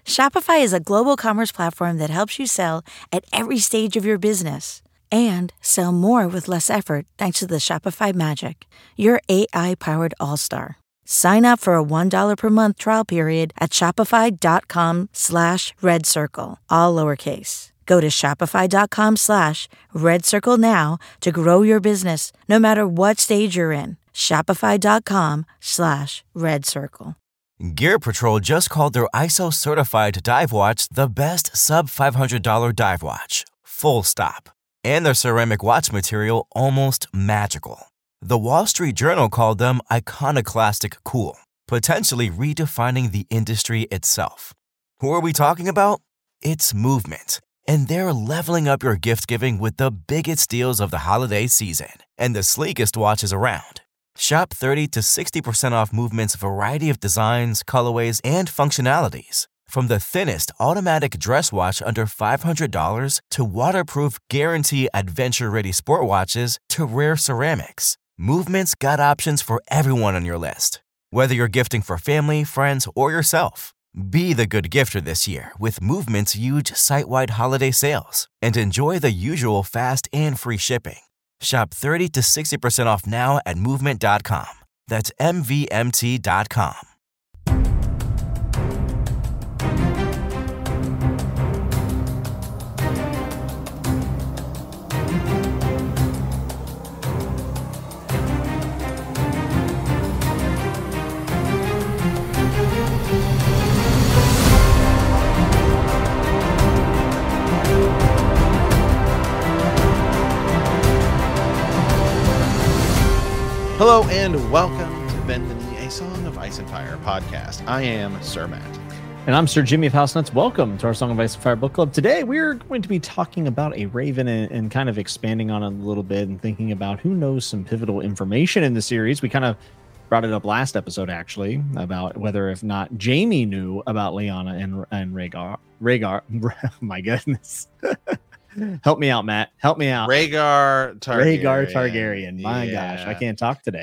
Shopify is a global commerce platform that helps you sell at every stage of your business and sell more with less effort thanks to the Shopify Magic, your AI-powered all-star. Sign up for a $1 per month trial period at shopify.com/redcircle, all lowercase. Go to shopify.com/redcircle now to grow your business no matter what stage you're in. Shopify.com/redcircle. Gear Patrol just called their ISO-certified dive watch the best sub-$500 dive watch. Full stop. And their ceramic watch material almost magical. The Wall Street Journal called them iconoclastic cool, potentially redefining the industry itself. Who are we talking about? It's Movement. And they're leveling up your gift giving with the biggest deals of the holiday season and the sleekest watches around. Shop 30 to 60% off Movement's variety of designs, colorways, and functionalities. From the thinnest automatic dress watch under $500 to waterproof guarantee adventure-ready sport watches to rare ceramics, Movement's got options for everyone on your list. Whether you're gifting for family, friends, or yourself, be the good gifter this year with Movement's huge site-wide holiday sales and enjoy the usual fast and free shipping. Shop 30 to 60% off now at movement.com. That's MVMT.com. Hello and welcome to Bend the Knee, a Song of Ice and Fire podcast. I am Sir Matt. And I'm Sir Jimmy of House Nuts. Welcome to our Song of Ice and Fire book club. Today we're going to be talking about a Raven and kind of expanding on it a little bit and thinking about who knows some pivotal information in the series. We kind of brought it up last episode, actually, about whether if not Jaime knew about Lyanna and Rhaegar. My goodness. Help me out, Matt. Help me out. Rhaegar Targaryen. My gosh, I can't talk today.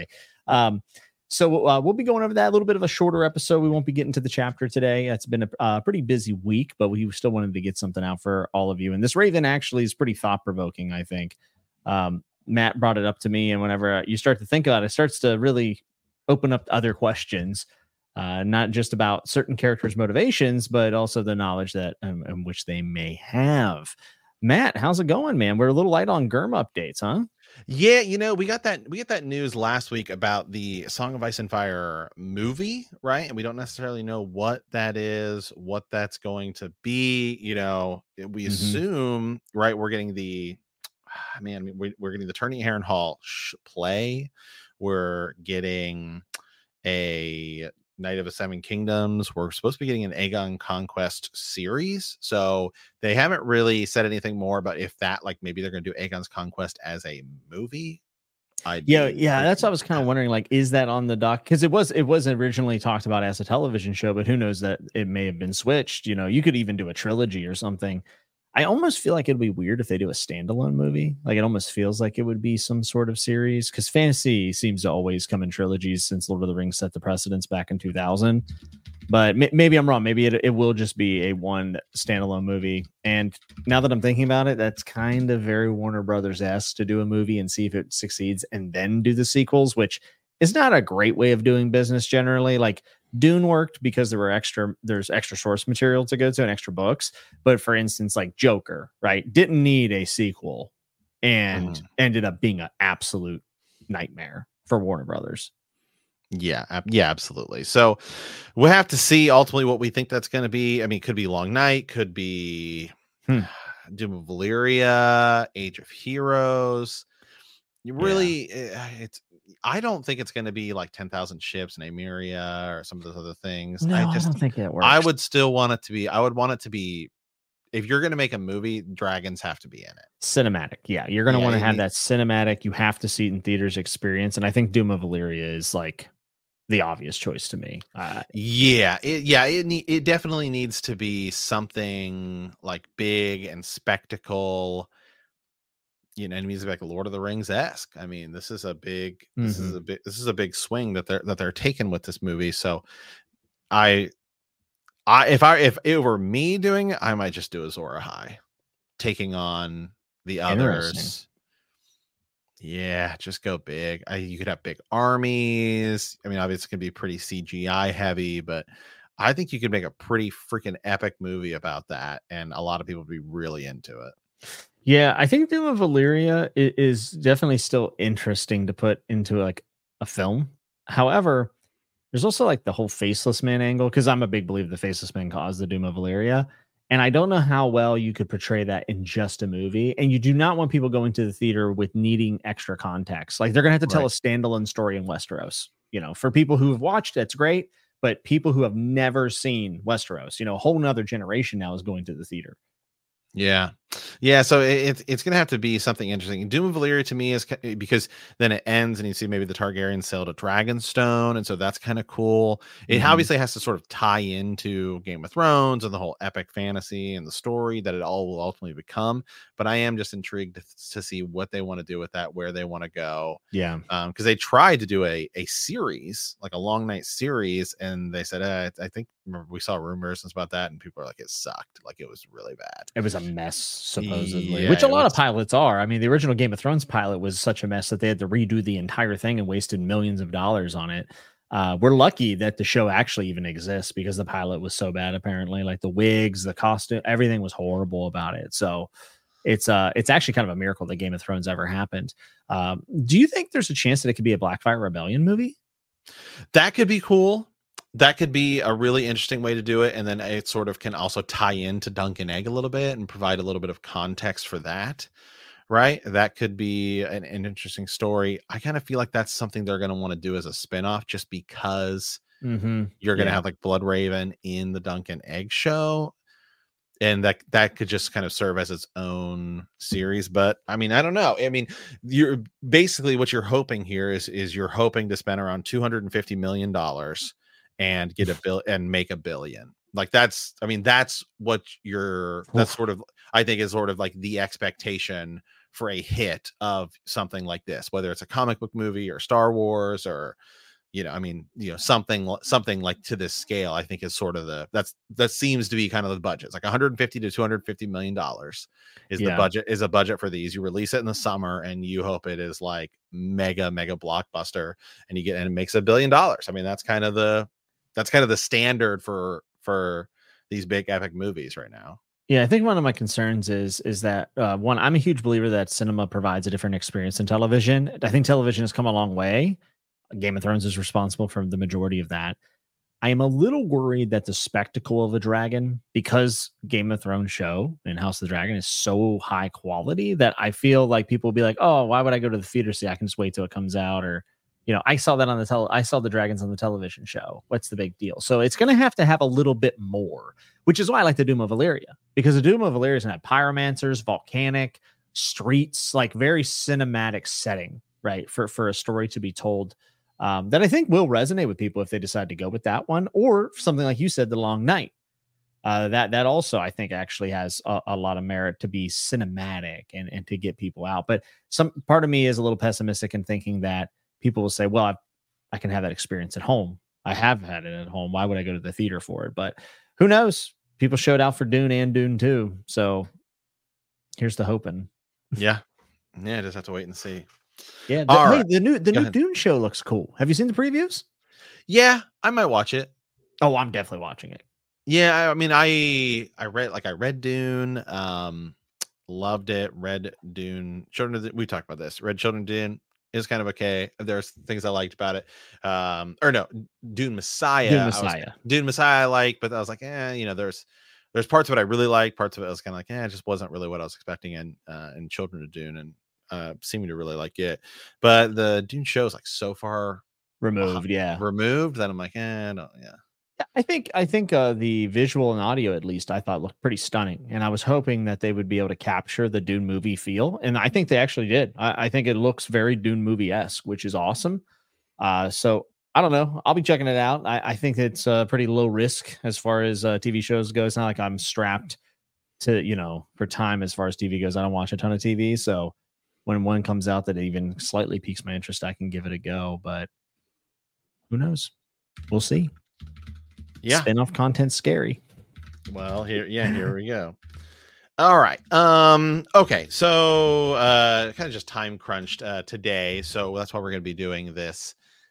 So we'll be going over that, a little bit of a shorter episode. We won't be getting to the chapter today. It's been a pretty busy week, but we still wanted to get something out for all of you. And this Raven actually is pretty thought-provoking, I think. Matt brought it up to me, and whenever you start to think about it, it starts to really open up other questions, not just about certain characters' motivations, but also the knowledge that in which they may have. Matt, how's it going, man? We're a little light on Gurm updates, huh? Yeah, we got that news last week about the Song of Ice and Fire movie, right? And we don't necessarily know what that is, what that's going to be. We assume, right? We're getting we're getting the Turning Harrenhal play. We're getting a Knight of the Seven Kingdoms. We're supposed to be getting an Aegon Conquest series. So they haven't really said anything more about if that, like, maybe they're going to do Aegon's Conquest as a movie. Yeah. That's what I was kind of wondering. Like, is that on the dock? Because it was originally talked about as a television show, but who knows that it may have been switched. You could even do a trilogy or something. I almost feel like it'd be weird if they do a standalone movie. Like, it almost feels like it would be some sort of series, because fantasy seems to always come in trilogies since Lord of the Rings set the precedence back in 2000. But maybe I'm wrong. Maybe it will just be a one standalone movie. And now that I'm thinking about it, that's kind of very Warner Brothers-esque to do a movie and see if it succeeds and then do the sequels, which is not a great way of doing business generally. Like, Dune worked because there's extra source material to go to and extra books. But for instance, like Joker, right, didn't need a sequel and ended up being an absolute nightmare for Warner Brothers. Yeah, absolutely. So we'll have to see ultimately what we think that's going to be. I mean, it could be Long Night, could be Doom of Valyria, Age of Heroes. I don't think it's going to be like 10,000 ships and Nymeria or some of those other things. No, I don't think it works. I would still want it to be. I would want it to be. If you're going to make a movie, dragons have to be in it. Cinematic. Yeah, you're going to want to have that cinematic. You have to see it in theaters experience. And I think Doom of Valyria is like the obvious choice to me. It definitely needs to be something like big and spectacle. Enemies like Lord of the Rings-esque. I mean, this is a big swing that they're taking with this movie. So I If it were me doing it, I might just do Azor Ahai, taking on the others. Yeah, just go big. You could have big armies. I mean, obviously, it's gonna be pretty CGI heavy, but I think you could make a pretty freaking epic movie about that, and a lot of people would be really into it. Yeah, I think Doom of Valyria is definitely still interesting to put into like a film. However, there's also like the whole Faceless Man angle, because I'm a big believer the Faceless Man caused the Doom of Valyria. And I don't know how well you could portray that in just a movie. And you do not want people going to the theater with needing extra context. Like they're going to have to tell a standalone story in Westeros. You know, for people who have watched, that's great. But people who have never seen Westeros, you know, a whole nother generation now is going to the theater. Yeah. So it's gonna have to be something interesting. Doom of Valyria to me is because then it ends and you see maybe the Targaryens sailed to Dragonstone, and so that's kind of cool. It obviously has to sort of tie into Game of Thrones and the whole epic fantasy and the story that it all will ultimately become. But I am just intrigued to see what they want to do with that, where they want to go. Yeah. Because they tried to do a series, like a long night series, and they said, I think we saw rumors about that, and people are like, it sucked, like it was really bad. It was a mess, supposedly, which a lot of pilots are. I mean, the original Game of Thrones pilot was such a mess that they had to redo the entire thing and wasted millions of dollars on it. We're lucky that the show actually even exists, because the pilot was so bad. Apparently, like the wigs, the costume, everything was horrible about it. So it's actually kind of a miracle that Game of Thrones ever happened. Do you think there's a chance that it could be a Blackfire Rebellion movie? That could be cool. That could be a really interesting way to do it. And then it sort of can also tie into Dunk and Egg a little bit and provide a little bit of context for that. Right. That could be an interesting story. I kind of feel like that's something they're going to want to do as a spinoff, just because you're going to have like Bloodraven in the Dunk and Egg show. And that could just kind of serve as its own series. But I mean, I don't know. I mean, you're basically what you're hoping here is you're hoping to spend around $250 million and get a bill and make $1 billion. Like that's what that's sort of, I think, is sort of like the expectation for a hit of something like this, whether it's a comic book movie or Star Wars or, something like to this scale. I think is sort of that seems to be kind of the budget. It's like $150 to $250 million is a budget for these. You release it in the summer and you hope it is like mega blockbuster, and it makes $1 billion. I mean, that's kind of the standard for these big epic movies right now. Yeah, I think one of my concerns is that one, I'm a huge believer that cinema provides a different experience than television. I think television has come a long way. Game of Thrones is responsible for the majority of that. I am a little worried that the spectacle of the dragon, because Game of Thrones show and House of the Dragon is so high quality, that I feel like people will be like, oh, why would I go to the theater? See, I can just wait till it comes out. Or, I saw that on I saw the dragons on the television show. What's the big deal? So it's going to have a little bit more, which is why I like the Doom of Valyria, because the Doom of Valyria is going to have pyromancers, volcanic streets, like very cinematic setting, right? For a story to be told. That I think will resonate with people if they decide to go with that one, or something like you said, The Long Night. That also I think actually has a lot of merit to be cinematic and to get people out. But some part of me is a little pessimistic in thinking that people will say, well, I can have that experience at home. I have had it at home. Why would I go to the theater for it? But who knows? People showed out for Dune and Dune 2. So here's the hoping. Yeah. Just have to wait and see. Yeah, the new Dune show looks cool. Have you seen the previews? Yeah, I might watch it. Oh, I'm definitely watching it. Yeah, I mean, I read Dune, loved it. Read Dune. We talked about this. Read Children of Dune is kind of okay. There's things I liked about it. Dune Messiah. Dune Messiah I like, but I was like, there's parts of it I really liked. Parts of it I was kind of like, it just wasn't really what I was expecting in Children of Dune, and seeming to really like it. But the Dune show is like so far removed that I'm like, no. I think the visual and audio, at least, I thought looked pretty stunning, and I was hoping that they would be able to capture the Dune movie feel, and I think they actually did. I think it looks very Dune movie-esque, which is awesome. So I don't know, I'll be checking it out. I think it's pretty low risk as far as TV shows go. It's not like I'm strapped to for time as far as TV goes. I don't watch a ton of TV, so when one comes out that even slightly piques my interest, I can give it a go. But who knows? We'll see. Yeah. Spin-off content's scary. Well, here we go. All right. Okay. So kind of just time crunched today. So that's why we're going to be doing this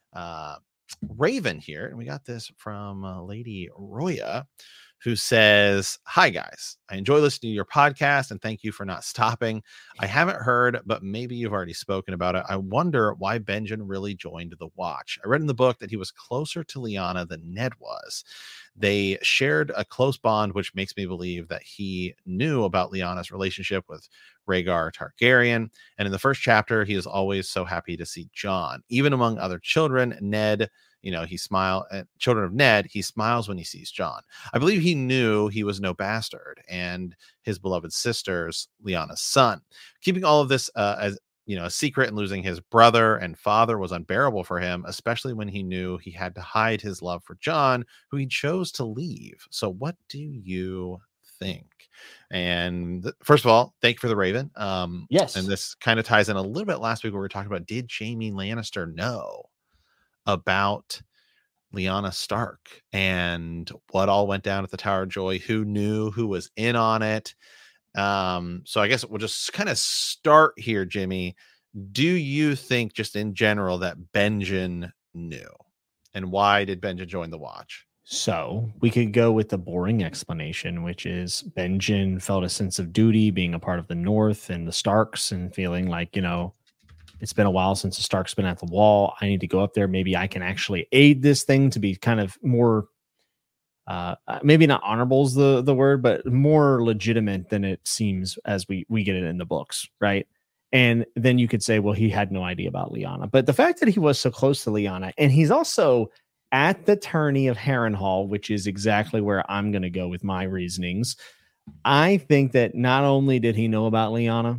Raven here. And we got this from Lady Roya, who says, "Hi guys, I enjoy listening to your podcast and thank you for not stopping. I haven't heard, but maybe you've already spoken about it. I wonder why Benjen really joined the Watch. I read in the book that he was closer to Lyanna than Ned was. They shared a close bond, which makes me believe that he knew about Lyanna's relationship with Rhaegar Targaryen. And in the first chapter, he is always so happy to see Jon. Even among other children, Ned, children of Ned, he smiles when he sees Jon. I believe he knew he was no bastard and his beloved sister's Lyanna's son. Keeping all of this as a secret and losing his brother and father was unbearable for him, especially when he knew he had to hide his love for Jon, who he chose to leave. So what do you think?" And first of all, thank you for the Raven. Yes. And this kind of ties in a little bit last week where we were talking about, did Jaime Lannister know about Lyanna Stark and what all went down at the Tower of Joy? Who knew? Who was in on it? So I guess we'll just kind of start here, Jimmy. Do you think, just in general, that Benjen knew? And why did Benjen join the Watch? So we could go with the boring explanation, which is Benjen felt a sense of duty being a part of the North and the Starks and feeling like, it's been a while since the Stark's been at the Wall. I need to go up there. Maybe I can actually aid this thing to be kind of more, maybe not honorable is the word, but more legitimate than it seems as we get it in the books, right? And then you could say, well, he had no idea about Lyanna. But the fact that he was so close to Lyanna, and he's also at the tourney of Harrenhal, which is exactly where I'm going to go with my reasonings. I think that not only did he know about Lyanna,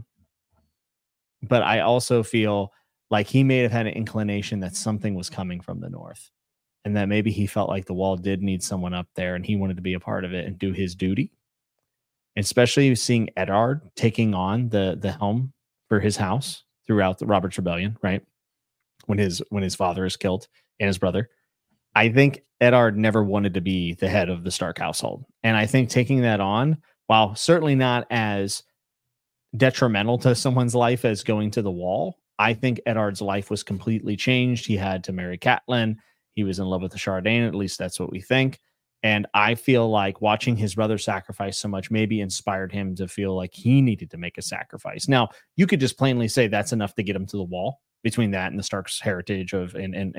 but I also feel like he may have had an inclination that something was coming from the North and that maybe he felt like the Wall did need someone up there and he wanted to be a part of it and do his duty. Especially seeing Eddard taking on the helm for his house throughout the Robert's Rebellion, right? When his father is killed and his brother. I think Eddard never wanted to be the head of the Stark household. And I think taking that on, while certainly not as detrimental to someone's life as going to the Wall, I think Eddard's life was completely changed. He had to marry Catelyn. He was in love with the Chardane. At least that's what we think. And I feel like watching his brother sacrifice so much maybe inspired him to feel like he needed to make a sacrifice. Now, you could just plainly say that's enough to get him to the Wall between that and the Stark's heritage of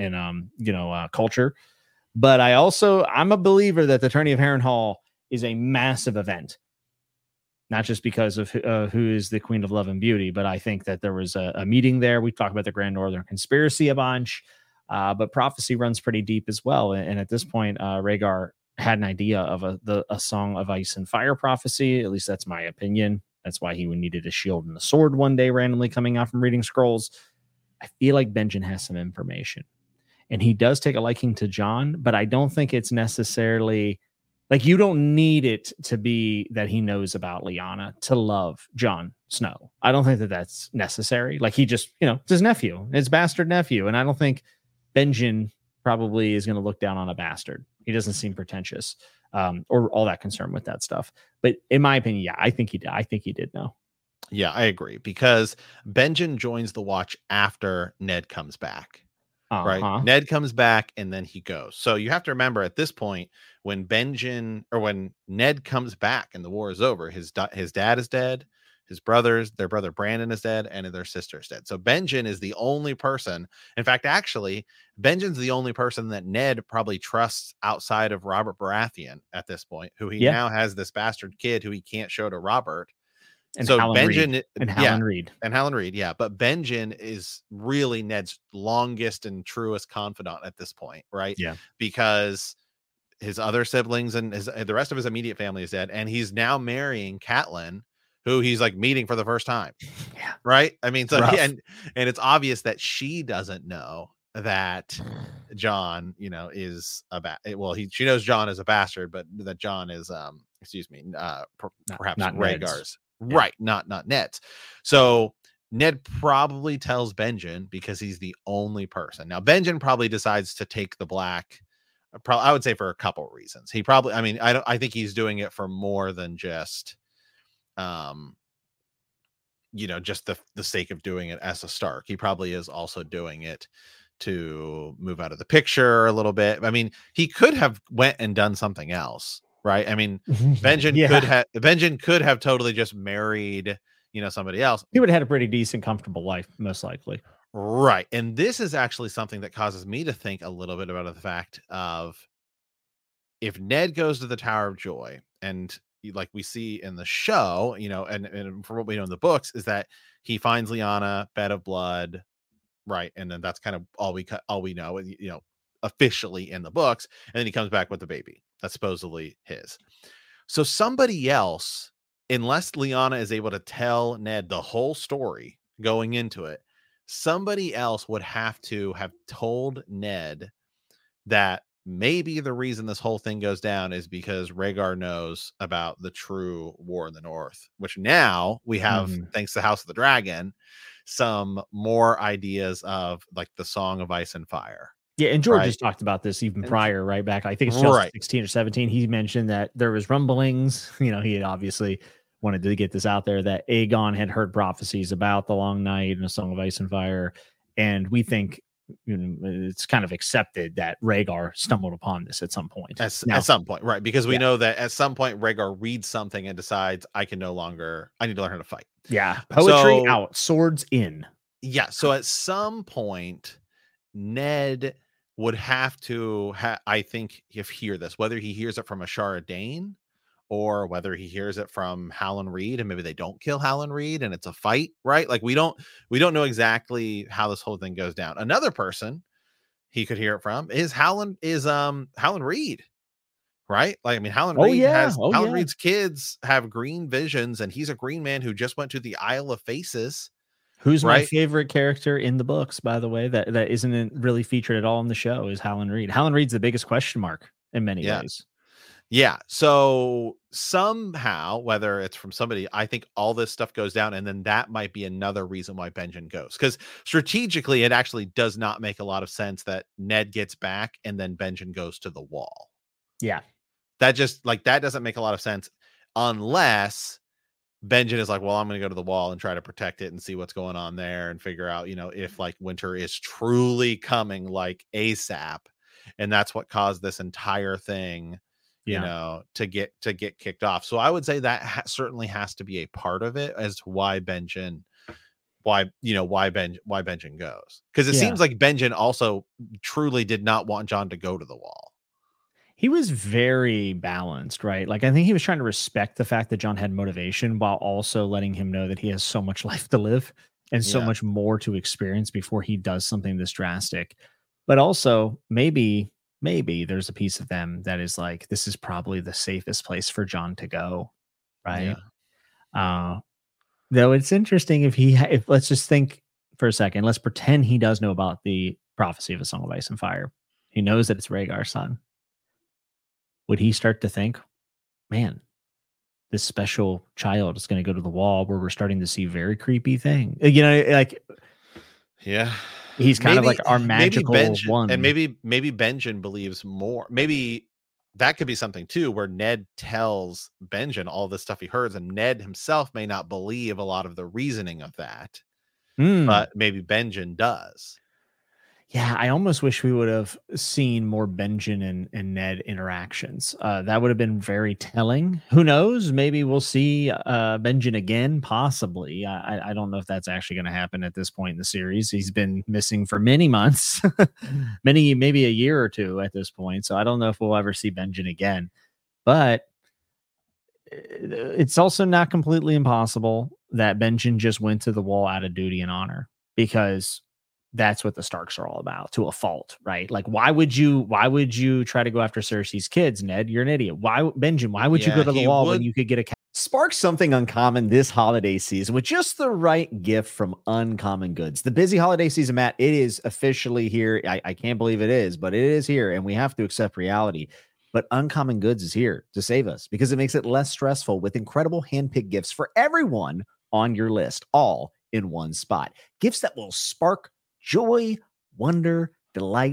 culture. But I'm a believer that the Tourney of Harrenhal is a massive event. Not just because of who is the Queen of Love and Beauty, but I think that there was a meeting there. We talked about the Grand Northern Conspiracy a bunch, but prophecy runs pretty deep as well. And at this point, Rhaegar had an idea of a Song of Ice and Fire prophecy. At least that's my opinion. That's why he needed a shield and a sword one day randomly coming out from reading scrolls. I feel like Benjen has some information. And he does take a liking to Jon, but I don't think it's necessarily... Like, you don't need it to be that he knows about Lyanna to love Jon Snow. I don't think that that's necessary. Like, he just, it's his nephew, his bastard nephew. And I don't think Benjen probably is going to look down on a bastard. He doesn't seem pretentious or all that concerned with that stuff. But in my opinion, yeah, I think he did know. Yeah, I agree, because Benjen joins the Watch after Ned comes back. Right. Ned comes back and then he goes. So you have to remember at this point, when Ned comes back and the war is over, his dad is dead, their brother Brandon is dead, and their sister is dead. So Benjen is the only person. In fact, actually, Benjen's the only person that Ned probably trusts outside of Robert Baratheon at this point, who he now has this bastard kid who he can't show to Robert. And so Benjen and Howland Reed. Yeah. But Benjen is really Ned's longest and truest confidant at this point, right? Yeah. Because his other siblings and the rest of his immediate family is dead, and he's now marrying Catelyn, who he's like meeting for the first time. Yeah. Right. I mean, so and it's obvious that she doesn't know that Jon, is she knows Jon is a bastard, but that Jon is perhaps not Rhaegar's. Yeah. Right, not Ned's. So Ned probably tells Benjen because he's the only person. Now Benjen probably decides to take the black I would say for a couple of reasons. He probably, I mean, I think he's doing it for more than just, just the sake of doing it as a Stark. He probably is also doing it to move out of the picture a little bit. I mean, he could have went and done something else, right? I mean, Benjen could have totally just married, somebody else. He would have had a pretty decent, comfortable life, most likely. Right. And this is actually something that causes me to think a little bit about the fact of if Ned goes to the Tower of Joy, and like we see in the show, and from what we know in the books, is that he finds Lyanna, bed of blood, right? And then that's kind of all we know, officially in the books. And then he comes back with the baby that's supposedly his. So somebody else, unless Lyanna is able to tell Ned the whole story going into it, somebody else would have to have told Ned that maybe the reason this whole thing goes down is because Rhaegar knows about the true war in the North, which now we have, thanks to House of the Dragon, some more ideas of like the Song of Ice and Fire. Yeah, and George has talked about this even prior, right back. I think it's just 16 or 17. He mentioned that there was rumblings. He had obviously wanted to get this out there that Aegon had heard prophecies about the Long Night and the Song of Ice and Fire. And we think it's kind of accepted that Rhaegar stumbled upon this at some point. At some point, right? Because we know that at some point Rhaegar reads something and decides I need to learn how to fight. Yeah. Poetry out, swords in. Yeah. So at some point, Ned would have to, I think, hear this, whether he hears it from Ashara Dane or whether he hears it from Howland Reed, and maybe they don't kill Howland Reed and it's a fight, right? Like we don't know exactly how this whole thing goes down. Another person he could hear it from is Howland Reed, right? Like, I mean, Howland Reed's kids have green visions, and he's a green man who just went to the Isle of Faces. Who's my favorite character in the books, by the way, that isn't really featured at all in the show is Howland Reed. Howland Reed's the biggest question mark in many ways. Yeah. So somehow, whether it's from somebody, I think all this stuff goes down, and then that might be another reason why Benjen goes. Because strategically, it actually does not make a lot of sense that Ned gets back and then Benjen goes to the Wall. Yeah. That doesn't make a lot of sense unless Benjen is like, well, I'm going to go to the Wall and try to protect it and see what's going on there and figure out, if like winter is truly coming like ASAP. And that's what caused this entire thing, to get kicked off. So I would say that certainly has to be a part of it as to why Benjen goes. Because it seems like Benjen also truly did not want Jon to go to the Wall. He was very balanced, right? Like, I think he was trying to respect the fact that Jon had motivation while also letting him know that he has so much life to live and so much more to experience before he does something this drastic. But also maybe there's a piece of them that is like, this is probably the safest place for Jon to go. Right. Yeah. Though it's interesting if let's just think for a second, let's pretend he does know about the prophecy of a Song of Ice and Fire. He knows that it's Rhaegar's son. Would he start to think, man, this special child is going to go to the Wall where we're starting to see very creepy thing? Yeah. He's kind of like our magical one. And maybe Benjen believes more. Maybe that could be something too, where Ned tells Benjen all this stuff he heard, and Ned himself may not believe a lot of the reasoning of that, but maybe Benjen does. Yeah, I almost wish we would have seen more Benjen and Ned interactions. That would have been very telling. Who knows? Maybe we'll see Benjen again, possibly. I don't know if that's actually going to happen at this point in the series. He's been missing for many months, maybe a year or two at this point. So I don't know if we'll ever see Benjen again. But it's also not completely impossible that Benjen just went to the Wall out of duty and honor, because that's what the Starks are all about, to a fault, right? Like, why would you try to go after Cersei's kids, Ned? You're an idiot. Benjen, why would you go to the Wall when you could get a Spark something uncommon this holiday season with just the right gift from Uncommon Goods. The busy holiday season, Matt, it is officially here. I can't believe it is, but it is here, and we have to accept reality. But Uncommon Goods is here to save us because it makes it less stressful with incredible hand-picked gifts for everyone on your list, all in one spot. Gifts that will spark joy, wonder, delight,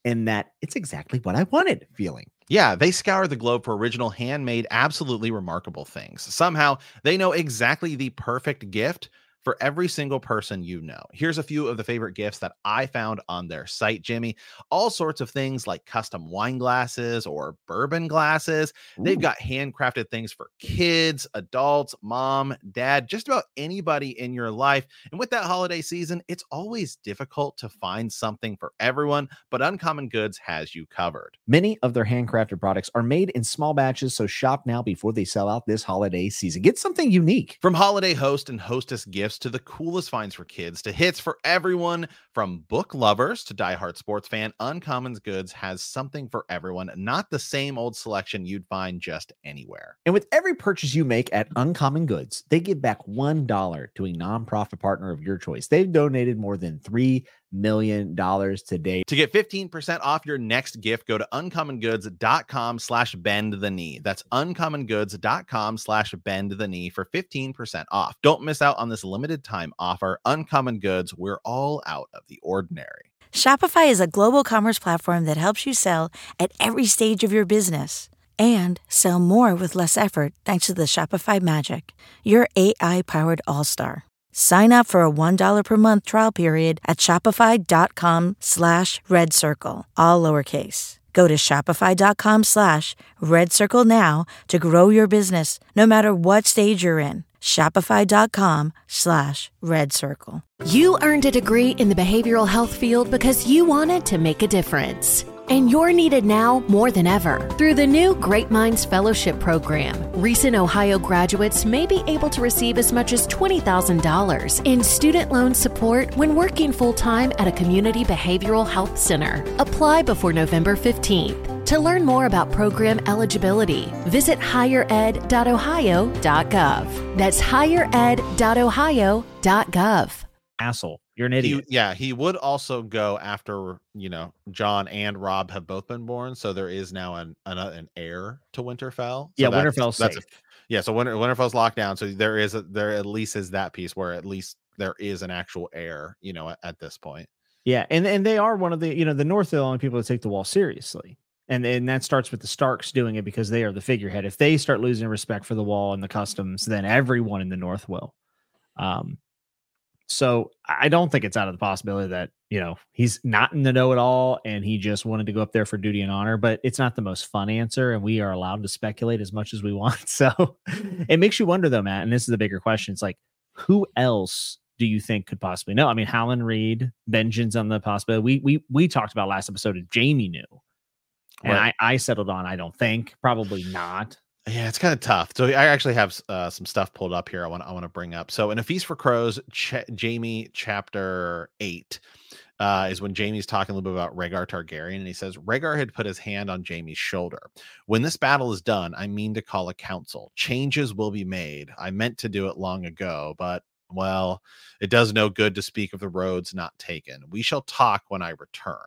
and that it's exactly what I wanted feeling. Yeah, they scour the globe for original, handmade, absolutely remarkable things. Somehow, they know exactly the perfect gift for every single person you know. Here's a few of the favorite gifts that I found on their site, Jimmy. All sorts of things like custom wine glasses or bourbon glasses. They've got handcrafted things for kids, adults, mom, dad, just about anybody in your life. And with that holiday season, it's always difficult to find something for everyone, but Uncommon Goods has you covered. Many of their handcrafted products are made in small batches, so shop now before they sell out this holiday season. Get something unique. From holiday host and hostess gifts to the coolest finds for kids to hits for everyone, from book lovers to diehard sports fan, Uncommon Goods has something for everyone, not the same old selection you'd find just anywhere. And with every purchase you make at Uncommon Goods, they give back $1 to a nonprofit partner of your choice. They've donated more than $3 million to date. To get 15% off your next gift, go to uncommongoods.com/bendtheknee. That's uncommongoods.com/bendtheknee for 15% off. Don't miss out on this limited time offer. Uncommon Goods, we're all out of the ordinary. Shopify is a global commerce platform that helps you sell at every stage of your business and sell more with less effort thanks to the Shopify Magic, your AI-powered all-star. Sign up for a $1 per month trial period at shopify.com/redcircle, all lowercase. Go to shopify.com/redcircle now to grow your business, no matter what stage you're in. Shopify.com/redcircle. You earned a degree in the behavioral health field because you wanted to make a difference. And you're needed now more than ever through the new Great Minds Fellowship Program. Recent Ohio graduates may be able to receive as much as $20,000 in student loan support when working full-time at a community behavioral health center. Apply before November 15th. To learn more about program eligibility, visit highered.ohio.gov. That's highered.ohio.gov. Asshole. You're an idiot. He would also go after, John and Robb have both been born. So there is now an heir to Winterfell. So Winterfell's safe. So Winterfell's locked down. So there at least is that piece where at least there is an actual heir, at this point. Yeah. And they are one of the, the North are the only people that take the Wall seriously. And that starts with the Starks doing it because they are the figurehead. If they start losing respect for the Wall and the customs, then everyone in the North will. So I don't think it's out of the possibility that, he's not in the know at all and he just wanted to go up there for duty and honor, but it's not the most fun answer. And we are allowed to speculate as much as we want. So it makes you wonder though, Matt, and this is the bigger question. It's like, who else do you think could possibly know? I mean, Howland Reed, Benjen's on the possibility. We talked about last episode if Jamie knew. And right. I settled on, I don't think, probably not. Yeah, it's kind of tough. So I actually have some stuff pulled up here I want to bring up. So in A Feast for Crows, Jamie chapter 8 is when Jamie's talking a little bit about Rhaegar Targaryen, and he says, Rhaegar had put his hand on Jamie's shoulder. When this battle is done, I mean to call a council. Changes will be made. I meant to do it long ago, but, well, it does no good to speak of the roads not taken. We shall talk when I return.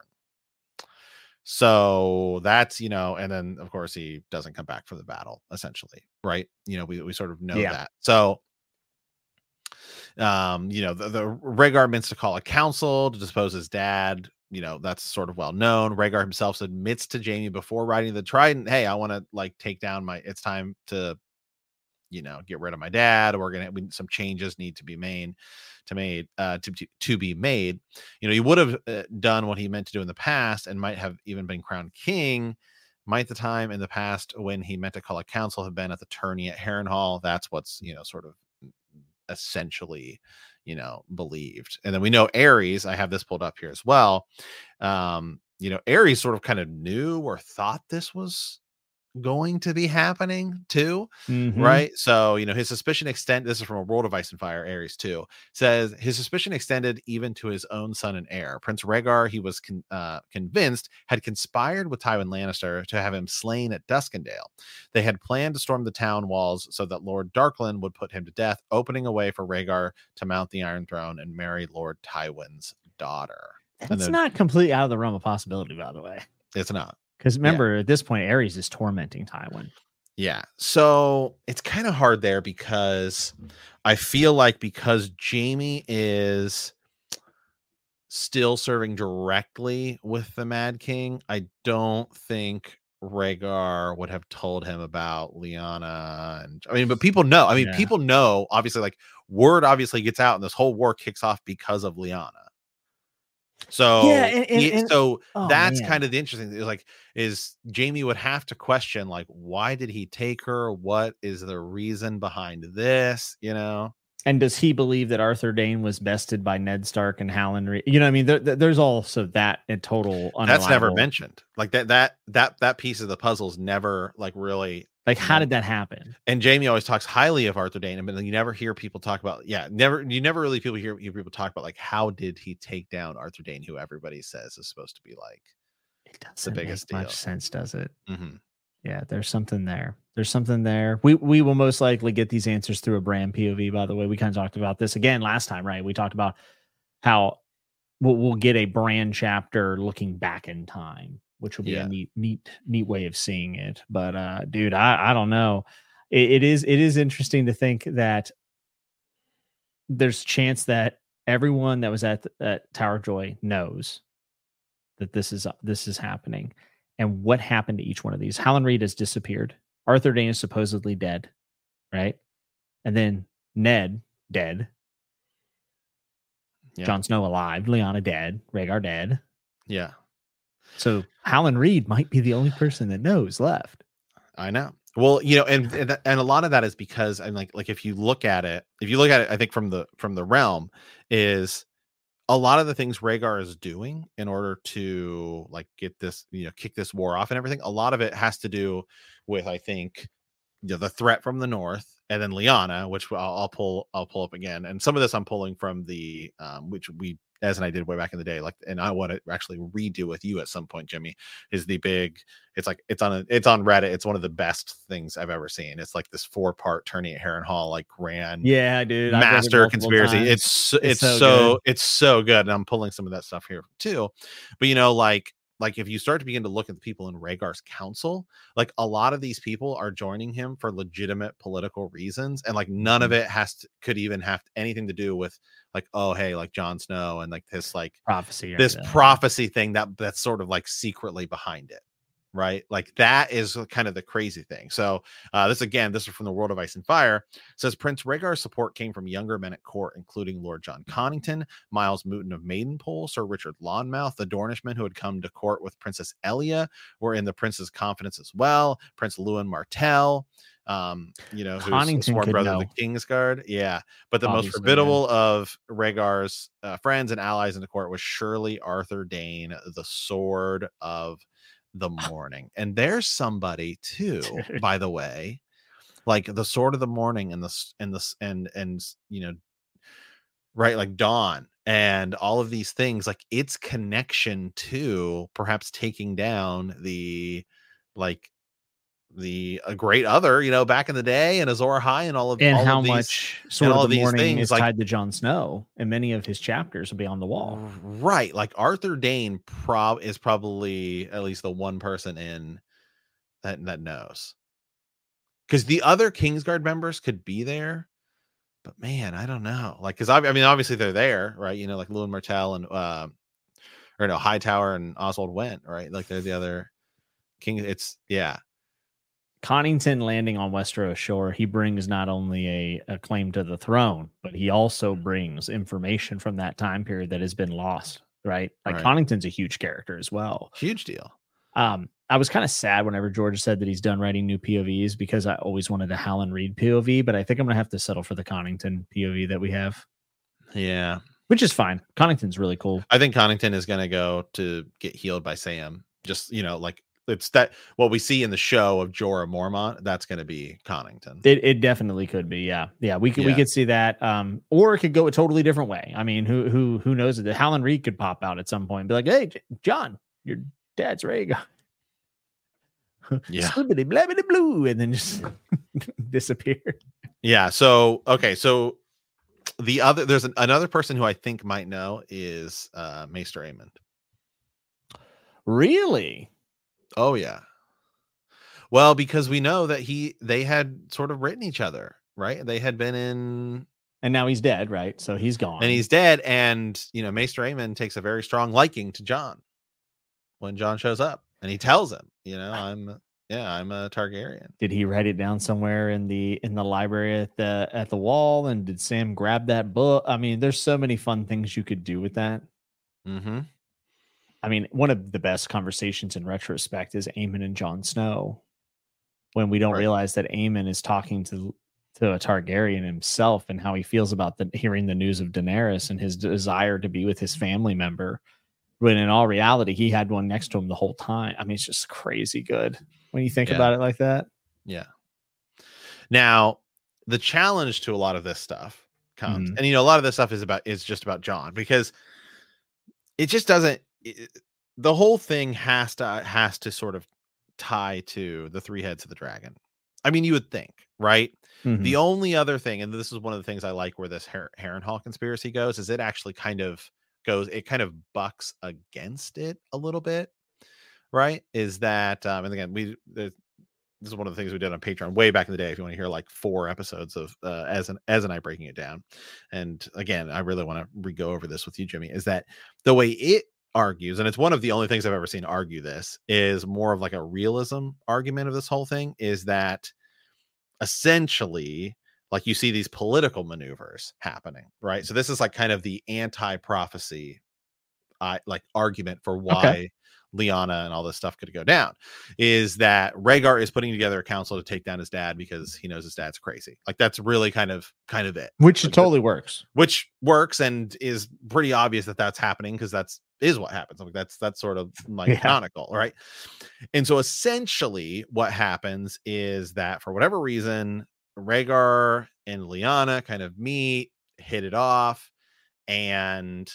So that's, and then of course he doesn't come back for the battle, essentially. Right. We sort of know that. So, the Rhaegar meant to call a council to dispose his dad. That's sort of well known. Rhaegar himself admits to Jamie before riding the Trident, hey, I want to take down it's time to, get rid of my dad. Some changes need to be made. To be made, he would have done what he meant to do in the past and might have even been crowned king. Might the time in the past when he meant to call a council have been at the tourney at Harrenhal. That's what's sort of essentially believed. And then we know Aerys, I have this pulled up here as well. Aerys sort of kind of knew or thought this was going to be happening too, right? So his suspicion this is from A World of Ice and Fire, Aerys 2 says his suspicion extended even to his own son and heir, Prince Rhaegar. He was convinced had conspired with Tywin Lannister to have him slain at Duskendale. They had planned to storm the town walls so that Lord Darkland would put him to death, opening a way for Rhaegar to mount the Iron Throne and marry Lord Tywin's daughter. It's not completely out of the realm of possibility, by the way. It's not. Because remember, at this point, Aerys is tormenting Tywin. Yeah. So it's kind of hard there because I feel like because Jamie is still serving directly with the Mad King, I don't think Rhaegar would have told him about Lyanna. And I mean, but people know. I mean, Yeah. people know. Obviously, like word obviously gets out, and this whole war kicks off because of Lyanna. So Yeah, and so oh, that's man. kind of the interesting thing. Is Jamie would have to question, like, why did he take her? What is the reason behind this? You know. And does he believe that Arthur Dayne was bested by Ned Stark and Howland Reed? You know, I mean, there's also that in total. That's never unreliable- mentioned. Like that piece of the puzzle is never like really. Like, how did that happen? And Jamie always talks highly of Arthur Dayne, but you never hear people talk about. You never really hear people talk about like how did he take down Arthur Dayne, who everybody says is supposed to be like It doesn't biggest make deal. much sense, does it? Mm-hmm. Yeah, there's something there. There's something there. We will most likely get these answers through a Bran POV. By the way, we kind of talked about this again last time, right? We talked about how we'll get a Bran chapter looking back in time, which will be a neat way of seeing it. But dude, I don't know. It is interesting to think that there's a chance that everyone that was at Tower Joy knows that this is happening. And what happened to each one of these? Howland Reed has disappeared. Arthur Dayne is supposedly dead, right? And then Ned dead. Yeah. Jon Snow alive. Lyanna dead. Rhaegar dead. Yeah. So Howland Reed might be the only person that knows left. I know. Well, you know, and a lot of that is because I'm like if you look at it, I think from the realm is a lot of the things Rhaegar is doing in order to like get this, you know, kick this war off and everything. A lot of it has to do with, I think, you know, the threat from the north, and then Lyanna, which I'll pull up again. And some of this I'm pulling from the which we as and I did way back in the day, like, and I want to actually redo with you at some point, Jimmy, is the big, it's like, it's on Reddit. It's one of the best things I've ever seen. It's like this 4-part Tourney at Harrenhal, like grand dude, master conspiracy. Times. It's so good. And I'm pulling some of that stuff here too. But you know, like if you start to begin to look at the people in Rhaegar's council, like a lot of these people are joining him for legitimate political reasons, and like none of it could even have anything to do with like, oh hey, like Jon Snow and like this like prophecy thing that's sort of like secretly behind it, right? Like that is kind of the crazy thing. So this is from the World of Ice and Fire. It says Prince Rhaegar's support came from younger men at court, including Lord John Connington, Miles Mouton of Maidenpool, Sir Richard Lonmouth, the Dornishmen who had come to court with Princess Elia were in the prince's confidence as well. Prince Lewin Martell, you know, who's sworn brother of the Kingsguard. Yeah. But the most formidable of Rhaegar's friends and allies in the court was surely Arthur Dayne, the Sword of the Morning. And there's somebody too, by the way, like the Sword of the Morning and you know, right, like Dawn and all of these things, like its connection to perhaps taking down the great other, you know, back in the day, and Azor Ahai and all of these, much Sword of the Morning things is tied to Jon Snow, and many of his chapters will be on the wall. Right. Like Arthur Dayne is probably at least the one person in that knows. Because the other Kingsguard members could be there, but man, I don't know. Like, because I mean, obviously they're there, right? You know, like Lewin Martell and Hightower and Oswald Went, right? Like they're the other king. Connington landing on Westeros shore, he brings not only a claim to the throne, but he also brings information from that time period that has been lost, right? Like right. Connington's a huge character as well. Huge deal. I was kind of sad whenever George said that he's done writing new POVs, because I always wanted a Howland Reed POV, but I think I'm going to have to settle for the Connington POV that we have. Yeah. Which is fine. Connington's really cool. I think Connington is going to go to get healed by Sam. Just, you know, like, it's that what we see in the show of Jorah Mormont, that's going to be Connington. It definitely could be. Yeah. We could see that. Or it could go a totally different way. I mean, who knows that Howland Reed could pop out at some point and be like, hey, John, your dad's Rhaegar. Yeah. Slibbity blabbity blue, and then just disappear. Yeah. So, okay. So there's another person who I think might know is Maester Aemond. Really? Oh yeah. Well, because we know that they had sort of written each other, right? They had been in And now he's dead, right? So he's gone. And he's dead. And, Maester Aemon takes a very strong liking to Jon when Jon shows up. And he tells him, I'm a Targaryen. Did he write it down somewhere in the library at the wall? And did Sam grab that book? I mean, there's so many fun things you could do with that. Mm-hmm. I mean, one of the best conversations in retrospect is Aemon and Jon Snow, when we don't realize that Aemon is talking to a Targaryen himself and how he feels about hearing the news of Daenerys and his desire to be with his family member. When in all reality, he had one next to him the whole time. I mean, it's just crazy good when you think about it like that. Yeah. Now, the challenge to a lot of this stuff comes, and a lot of this stuff is just about Jon, because it just doesn't. The whole thing has to sort of tie to the three heads of the dragon. I mean, you would think, right? Mm-hmm. The only other thing, and this is one of the things I like where this Harrenhal conspiracy goes, is it actually kind of bucks against it a little bit, right? Is that, and again, this is one of the things we did on Patreon way back in the day. If you want to hear like 4 episodes of as and I breaking it down, and again, I really want to re-go over this with you, Jimmy. Is that the way it argues, and it's one of the only things I've ever seen argue this, is more of like a realism argument of this whole thing, is that essentially, like, you see these political maneuvers happening, right? So this is like kind of the anti-prophecy argument for why Lyanna and all this stuff could go down, is that Rhaegar is putting together a council to take down his dad because he knows his dad's crazy. Like, that's really kind of it, which like, totally works. Which works and is pretty obvious that that's happening, because is what happens. Like, that's sort of like canonical, right? And so essentially what happens is that for whatever reason, Rhaegar and Lyanna kind of meet, hit it off, and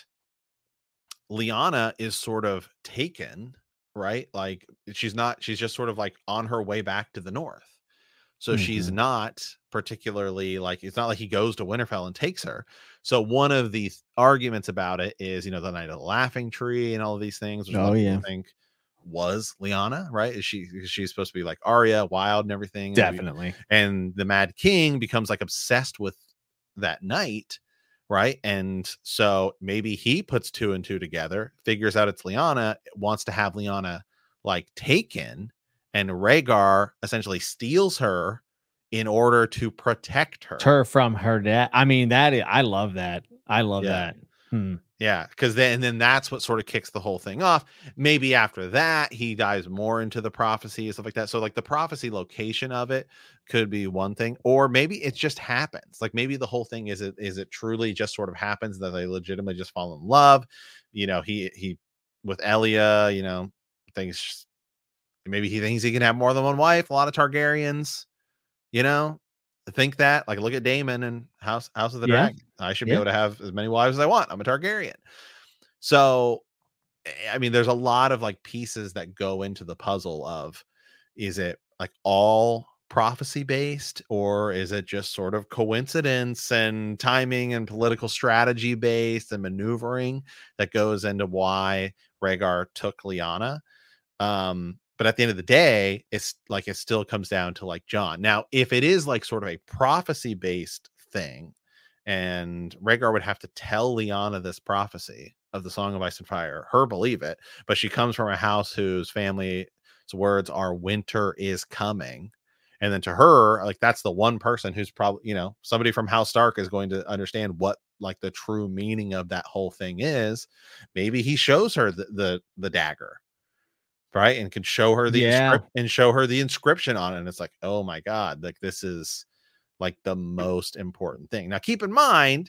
Lyanna is sort of taken, right? Like, she's just sort of like on her way back to the north. So she's not particularly, like, it's not like he goes to Winterfell and takes her. So one of the arguments about it is, the Night of the Laughing Tree and all of these things, which I think was Lyanna, right? She's supposed to be like Arya, wild and everything. Definitely. And the Mad King becomes like obsessed with that night, right? And so maybe he puts 2 and 2 together, figures out it's Lyanna, wants to have Lyanna like taken, and Rhaegar essentially steals her in order to protect her from her dad. I mean, I love that. I love that. Yeah, because then that's what sort of kicks the whole thing off. Maybe after that, he dives more into the prophecy and stuff like that. So like the prophecy location of it could be one thing, or maybe it just happens. Like, maybe the whole thing is it truly just sort of happens that they legitimately just fall in love. He with Elia, things. Maybe he thinks he can have more than one wife. A lot of Targaryens, think that. Like, look at Daemon and House of the Dragon. I should be able to have as many wives as I want. I'm a Targaryen. So, I mean, there's a lot of like pieces that go into the puzzle of, is it like all prophecy based, or is it just sort of coincidence and timing and political strategy based and maneuvering that goes into why Rhaegar took Lyanna? But at the end of the day, it's like, it still comes down to like Jon. Now, if it is like sort of a prophecy based thing, and Rhaegar would have to tell Lyanna this prophecy of the Song of Ice and Fire, her believe it, but she comes from a house whose family's words are winter is coming. And then to her, like, that's the one person who's probably, somebody from House Stark is going to understand what like the true meaning of that whole thing is. Maybe he shows her the dagger, right, and can show her the inscription on it, and it's like, oh my god, like, this is like the most important thing. Now, keep in mind,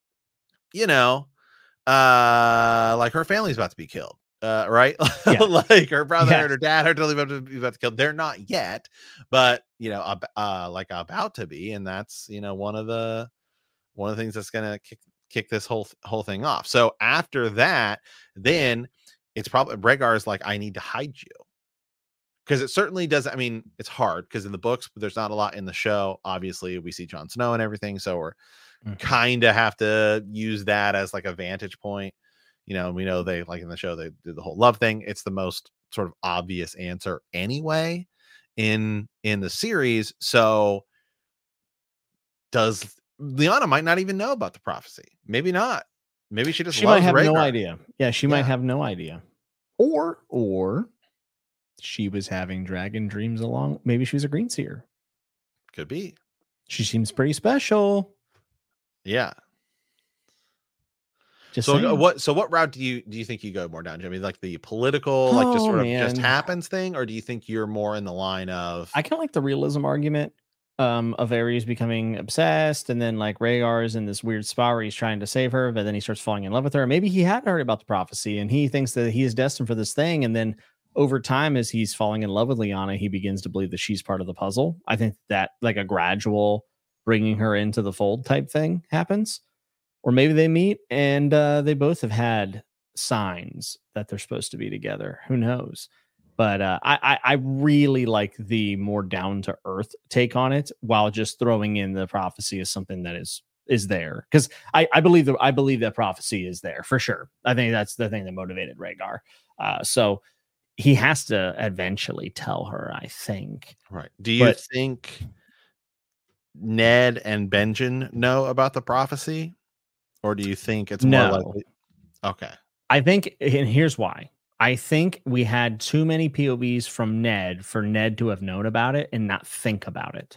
like, her family's about to be killed, right? Like, her brother and her dad are totally about to be killed. They're not yet, but like about to be, and that's one of the things that's gonna kick this whole thing off. So after that, then it's probably Rhaegar's like, I need to hide you, because it certainly does. I mean, it's hard because in the books, there's not a lot in the show. Obviously, we see Jon Snow and everything, so we're kind of have to use that as like a vantage point. We know they, like in the show, they do the whole love thing. It's the most sort of obvious answer anyway in the series. So does Lyanna might not even know about the prophecy. Maybe not. Maybe she just she might loves have no Rhaegar. idea. Yeah, she might have no idea. Or she was having dragon dreams along. Maybe she was a green seer. Could be. She seems pretty special. Yeah. Just So saying. what route do you think you go more down, Jimmy? Like the political, like just sort of just happens thing, or do you think you're more in the line of? I kind of like the realism argument of Aerys becoming obsessed, and then like Rhaegar is in this weird spot where he's trying to save her, but then he starts falling in love with her. Maybe he had heard about the prophecy and he thinks that he is destined for this thing, and then over time, as he's falling in love with Lyanna, he begins to believe that she's part of the puzzle. I think that like a gradual bringing her into the fold type thing happens. Or maybe they meet and they both have had signs that they're supposed to be together. Who knows? But I really like the more down to earth take on it, while just throwing in the prophecy as something that is there, because I believe that prophecy is there for sure. I think that's the thing that motivated Rhaegar. So he has to eventually tell her, I think. Right. Do you think Ned and Benjen know about the prophecy? Or do you think it's more likely? Okay. I think, and here's why. I think we had too many POVs from Ned for Ned to have known about it and not think about it.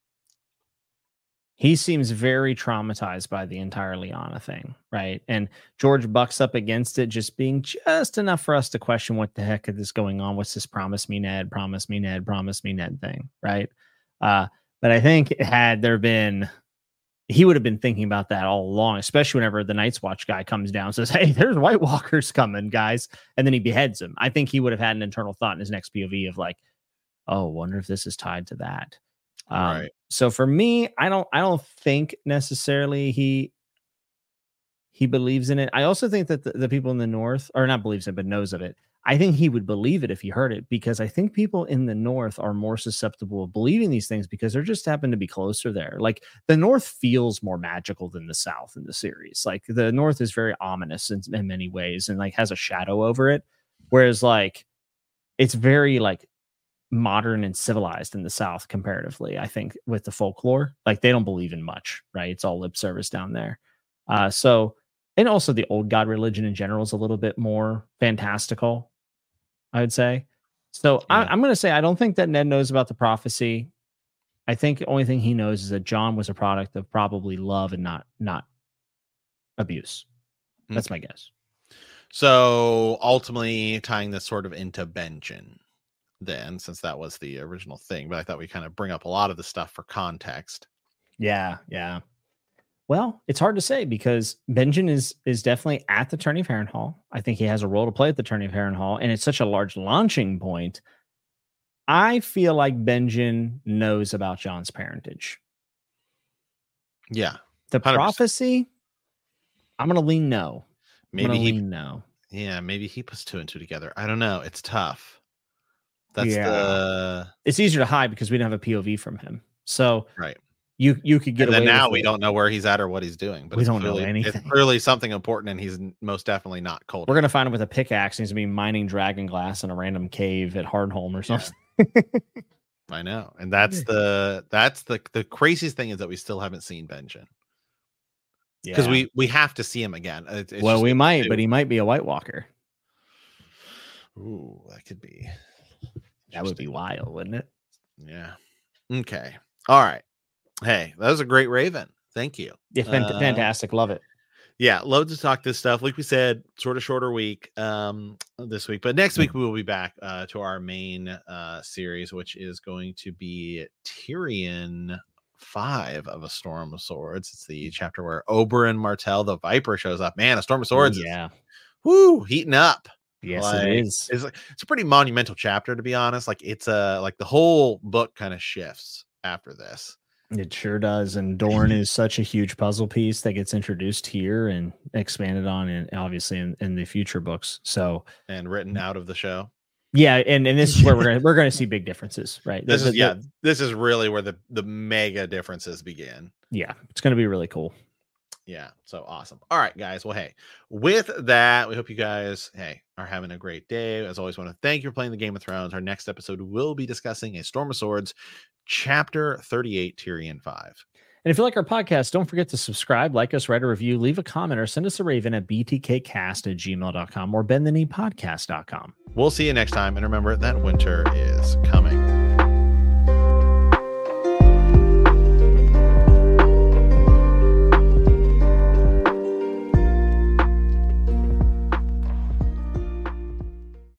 He seems very traumatized by the entire Lyanna thing, right? And George bucks up against it just being just enough for us to question what the heck is this going on? What's this promise me Ned thing, right? But I think had there been... he would have been thinking about that all along, especially whenever the Night's Watch guy comes down and says, hey, there's White Walkers coming, guys. And then he beheads him. I think he would have had an internal thought in his next POV of like, oh, wonder if this is tied to that. Right. So for me, I don't think necessarily he believes in it. I also think that the people in the North, or not believes it, but knows of it. I think he would believe it if he heard it, because I think people in the North are more susceptible of believing these things because they're just happen to be closer there. Like the North feels more magical than the South in the series. Like the North is very ominous in many ways and like has a shadow over it. Whereas like it's very like modern and civilized in the South comparatively, I think, with the folklore. Like they don't believe in much, right? It's all lip service down there. And also the old god religion in general is a little bit more fantastical, I would say. So yeah. I'm going to say I don't think that Ned knows about the prophecy. I think the only thing he knows is that Jon was a product of probably love and not abuse. That's my guess. So ultimately tying this sort of into Benjen then, since that was the original thing, but I thought we kind of bring up a lot of the stuff for context. Yeah. Well, it's hard to say because Benjen is definitely at the Tourney of Harrenhal. I think he has a role to play at the Tourney of Harrenhal, and it's such a large launching point. I feel like Benjen knows about Jon's parentage. Yeah. The 100%. Prophecy, I'm going to lean no. Maybe no. Yeah, maybe he puts 2 and 2 together. I don't know. It's tough. It's easier to hide because we don't have a POV from him. So right. You could get away with now we don't know where he's at or what he's doing, but we don't know anything. It's clearly something important, and he's most definitely not cold. We're gonna find him with a pickaxe. He's gonna be mining dragon glass in a random cave at Hardhome or something. Yeah. I know, and that's the craziest thing is that we still haven't seen Benjen. Because we have to see him again. Well, we might, but he might be a White Walker. Ooh, that could be. That would be wild, wouldn't it? Yeah. Okay. All right. Hey, that was a great Raven. Thank you. Yeah, fantastic. Love it. Yeah, loads to talk this stuff. Like we said, sort of shorter week this week, but next week we will be back to our main series, which is going to be Tyrion 5 of A Storm of Swords. It's the chapter where Oberyn Martell the Viper shows up. Man, A Storm of Swords. Yeah. Heating up. Yes, it is. It's a pretty monumental chapter, to be honest. Like it's like the whole book kind of shifts after this. It sure does. And Dorne is such a huge puzzle piece that gets introduced here and expanded on, and obviously in the future books. So and written out of the show. Yeah, and this is where we're gonna see big differences, right? This is really where the mega differences begin. Yeah, it's gonna be really cool. Yeah, so awesome. All right, guys. Well, hey, with that, we hope you guys, are having a great day. As always, want to thank you for playing the Game of Thrones. Our next episode will be discussing A Storm of Swords, Chapter 38, Tyrion 5. And if you like our podcast, don't forget to subscribe, like us, write a review, leave a comment, or send us a raven at btkcast@gmail.com or bendthekneepodcast.com. We'll see you next time. And remember that winter is coming.